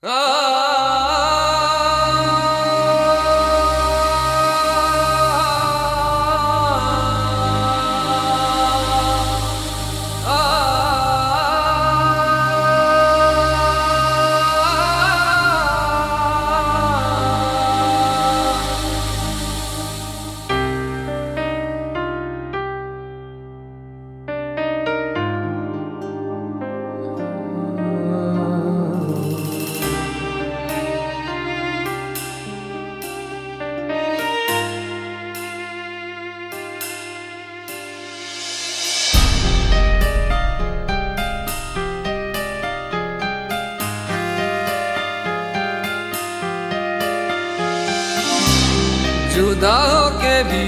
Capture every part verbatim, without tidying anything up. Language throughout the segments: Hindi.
जुदा होके भी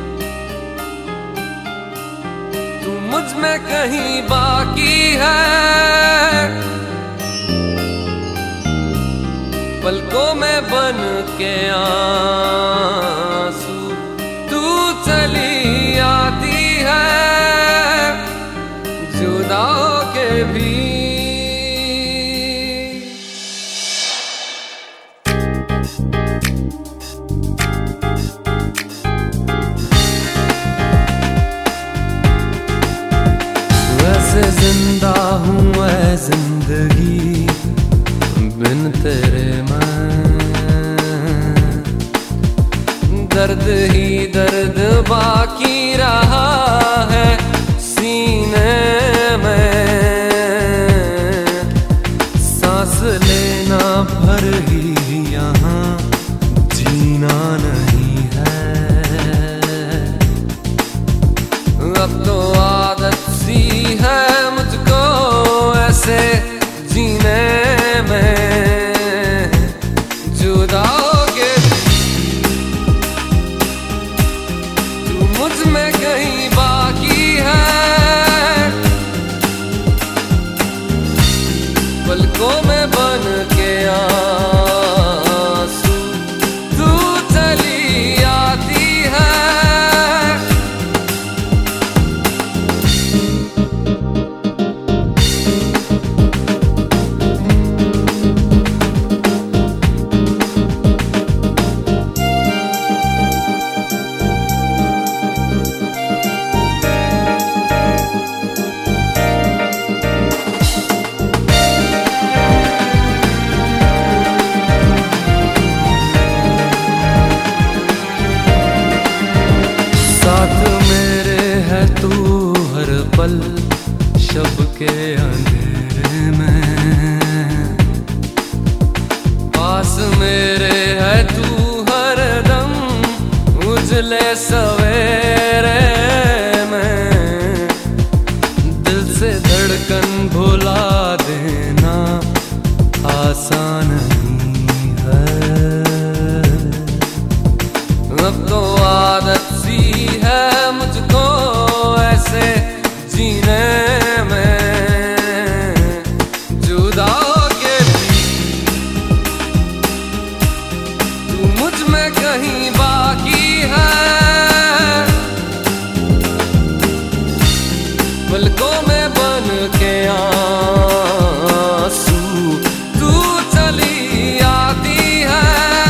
तू मुझ में कहीं बाकी है, पलकों में बन के आंसू तू चली आती है। जुदा होके भी जिंदा हूँ ऐ जिंदगी बिन तेरे मैं, दर्द ही दर्द बाकी रहा है सीने में, सांस लेना भर ही यहाँ जीना नहीं है। अब तो आदत सी है मुझको ऐसे जीने में, जुदा होके तू मुझ में कहीं बाकी है, पलकों में बन के आंसू तू चली आती है। साथ मेरे है तू हर पल शब के अंधेरे में, पास मेरे है तू हर दम उजले सवेरे में। दिल से धड़कन भुला देना आसान नहीं है, अब तो आदत सी है मुझको ऐसे जीने में। जुदा होके भी तू मुझ में कहीं बाकी है, पलकों में बन के आंसू तू चली आती है।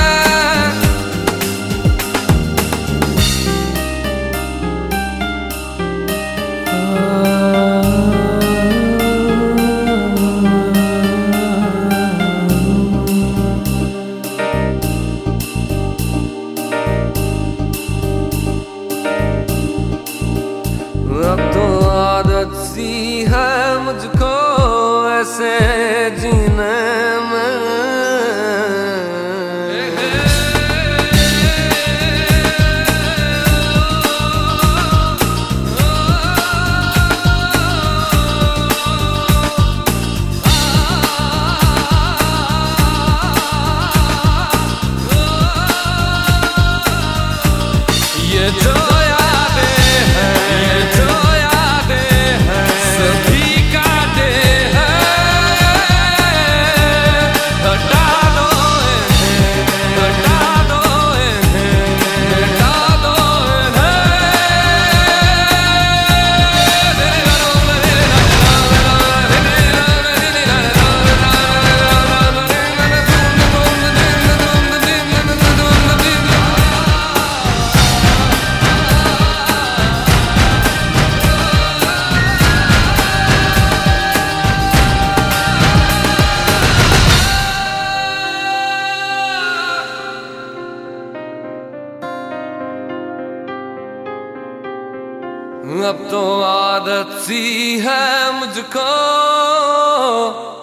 अब तो आदत सी है मुझको ऐसे जीने में। ये जो अब तो आदत सी है मुझको